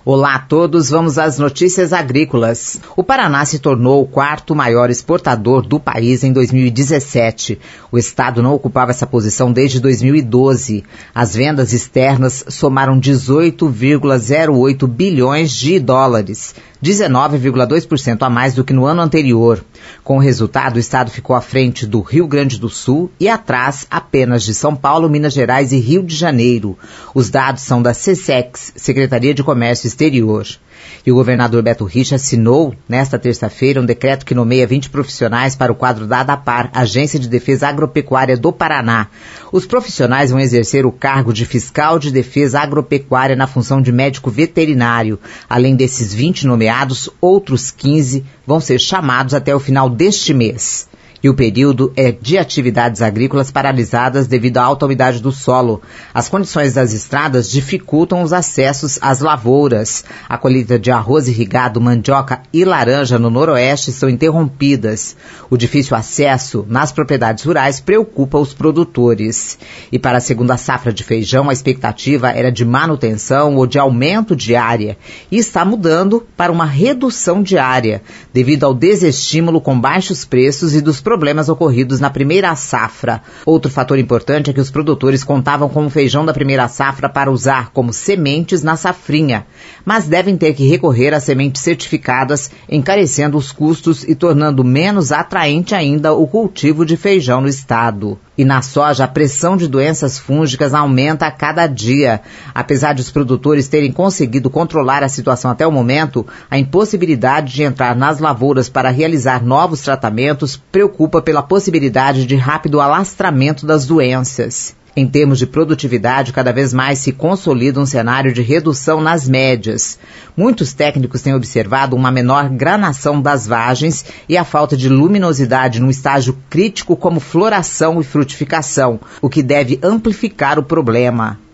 Olá a todos, vamos às notícias agrícolas. O Paraná se tornou o quarto maior exportador do país em 2017. O estado não ocupava essa posição desde 2012. As vendas externas somaram 18,08 bilhões de dólares, 19,2% a mais do que no ano anterior. Com o resultado, o estado ficou à frente do Rio Grande do Sul e atrás apenas de São Paulo, Minas Gerais e Rio de Janeiro. Os dados são da SECEX, Secretaria de Comércio Exterior. E o governador Beto Richa assinou, nesta terça-feira, um decreto que nomeia 20 profissionais para o quadro da ADAPAR, Agência de Defesa Agropecuária do Paraná. Os profissionais vão exercer o cargo de fiscal de defesa agropecuária na função de médico veterinário. Além desses 20 nomeados, outros 15 vão ser chamados até o final deste mês. E o período é de atividades agrícolas paralisadas devido à alta umidade do solo. As condições das estradas dificultam os acessos às lavouras. A colheita de arroz irrigado, mandioca e laranja no noroeste são interrompidas. O difícil acesso nas propriedades rurais preocupa os produtores. E para a segunda safra de feijão, a expectativa era de manutenção ou de aumento de área. E está mudando para uma redução de área, devido ao desestímulo com baixos preços e dos problemas ocorridos na primeira safra. Outro fator importante é que os produtores contavam com o feijão da primeira safra para usar como sementes na safrinha, mas devem ter que recorrer a sementes certificadas, encarecendo os custos e tornando menos atraente ainda o cultivo de feijão no estado. E na soja, a pressão de doenças fúngicas aumenta a cada dia. Apesar de os produtores terem conseguido controlar a situação até o momento, a impossibilidade de entrar nas lavouras para realizar novos tratamentos preocupa pela possibilidade de rápido alastramento das doenças. Em termos de produtividade, cada vez mais se consolida um cenário de redução nas médias. Muitos técnicos têm observado uma menor granação das vagens e a falta de luminosidade num estágio crítico como floração e frutificação, o que deve amplificar o problema.